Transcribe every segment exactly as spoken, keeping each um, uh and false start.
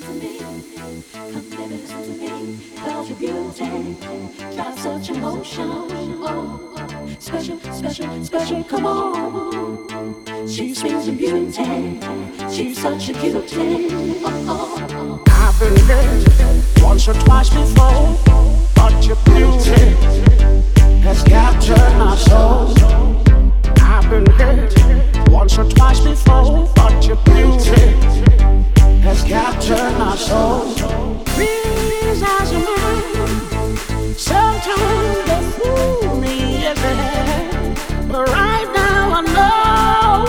to me. Come, baby, listen to me. Cause your beauty drives such emotion. Oh, special, special, special, come on. She's sweet and beauty. She's such a cutie. Oh, oh, oh. I've been hurt once or twice before, but your beauty has captured my soul. I've been hurt once or twice before, but your beauty has captured my soul. These eyes of mine, sometimes they fool me, yes they have. But right now I know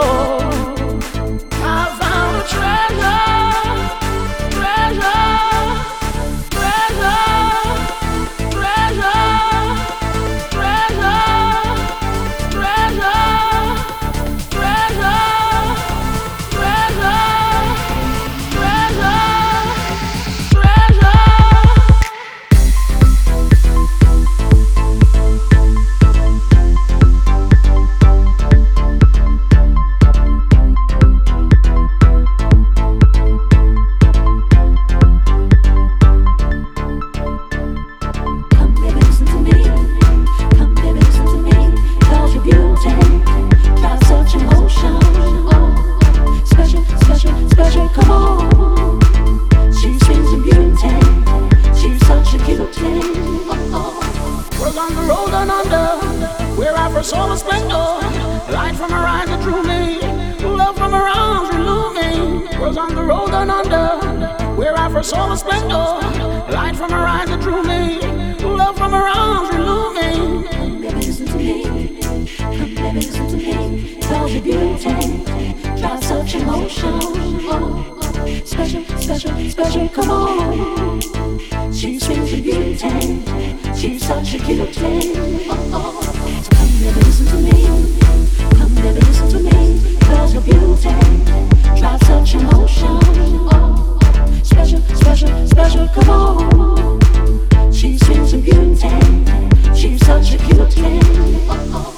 I found a treasure, treasure, treasure, treasure, treasure, treasure, treasure, treasure, treasure. Saw the splendor, light from her eyes that drew me, love from her arms relieved me. Was on the road down under, where I first saw the splendor, light from her eyes that drew me, love from her arms relieved me. Come, baby, listen to me. Come, baby, listen to me. Cause your beauty drives such emotion. Oh, special, special, special, come on. She's sweet and beauty. She's such a cutie. Oh, oh. Come, baby, listen to me. Come, baby, listen to me. Cause your beauty drives such emotion. Oh, special, special, special, come on. She's sweet and beauty. She's such a cutie. Oh, oh.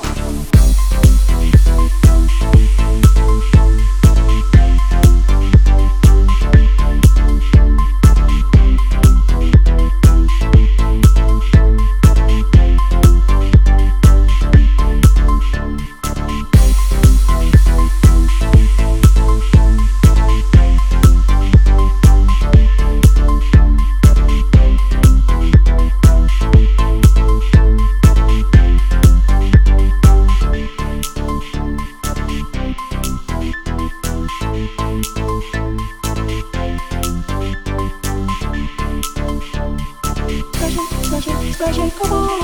Special, special, come on.